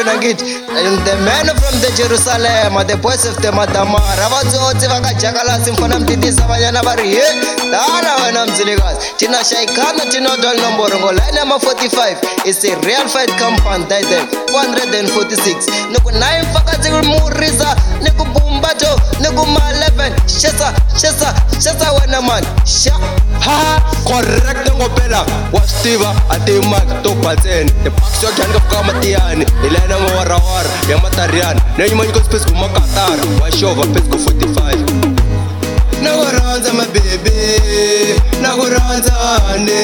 wena ngithi. And the man from the Jerusalem, the boys of the Madamara, abatsotsi vakajakalasi mfana mtitisa abanyana vari he dala wena mzilikazi thina shayikhana thina odwal nomboro ngoline yama 45 is a real fight compound title 446 niku 9 mfakazi murisa niku bumbato niku ma 11 shesa wena man sha ha correct ngopela wastiva ati mic to patsene the box shot yanga fukamatiyani ilena mawara ya matariana nenyimanyiko space kumakatara washova pesi ku 45 nakuranza mabebe nakuranzane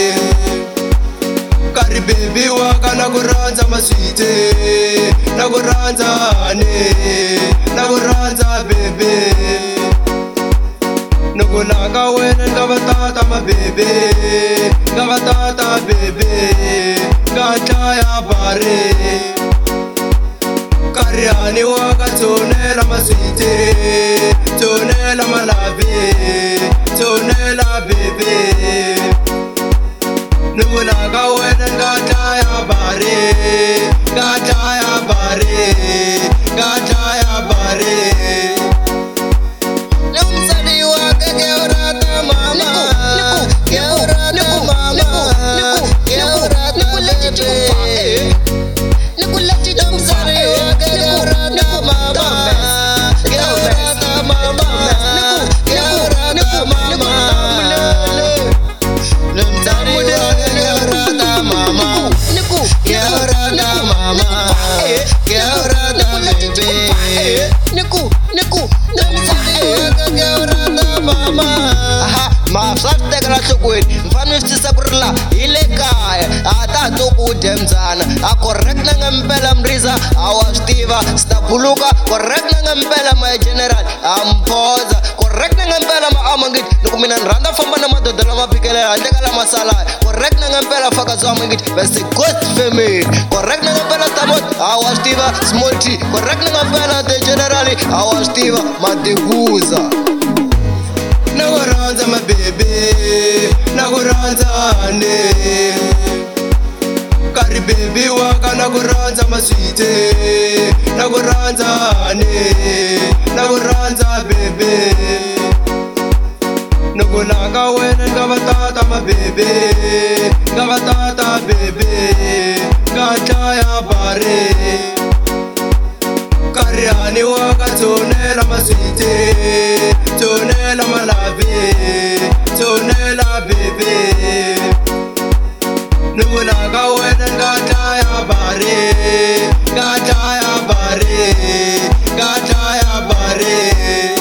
kari bebi waka nakuranza maswite nakuranzane nakuranza bebe nukulaka wena ngabatata mabebe ngabatata bebe ngataya bare kariani waka tonela maswite tonela malabe tonela bebe nukulaka wena ngataya bare ngataya bare ngataya bare nomsadi waka georata mama georata mama georata bebe nikulati nomsadi waka georata mama georata mama georata mama nomsadi waka georata mama georata mama georata bebe niku nomsadi waka georata mama mafsatekela nhlokweni mfana wisitisa kurila hi le kaya a ta tokudemdzana a correct na ngempela mrisa a wa swi tiva stabuluka correct na ngempela my general a mphoza correct na ngempela maamangiti loko mina ni rhandza famba na madoda lama phikelela handle ka lama salaya correct na ngempela fakazamangiti best good family correct na ngempela tamot a wa swi tiva small t correct na ngempela the general a wa swi tiva matikuza nakuranza mabebe nakuranzane kari bebi waka nakuranza maswite nakuranzane nakuranza bebe nukulaka wena ngabatata mabebe ngabatata bebe ngataya bare kariani waka tonela maswite tonela malabe tonela bebe nukulaka wena ngataya bare ngataya bare ngataya bare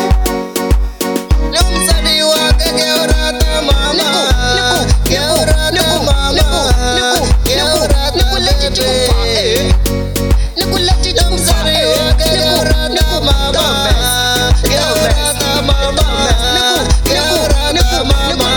nomsadi waka georata mama georata mama georata bebe nikulati nomsadi waka georata mama georata mama georata mama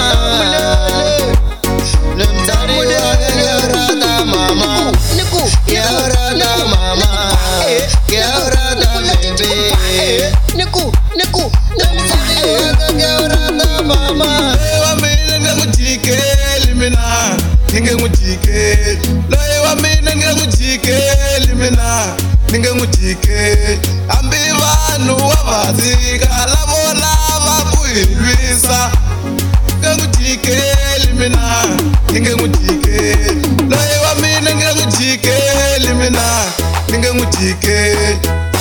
nomsadi waka georata mama georata mama georata bebe niku nomsadi waka georata mama wa mina ngakujikeli mina ngengujikeli loye wa mina ngakujikeli mina ngengujikeli ambi vanhu wavazika lavo lava ku hilwisa ngengujikeli mina ngengujikeli loye wa mina ngakujikeli mina ngengujikeli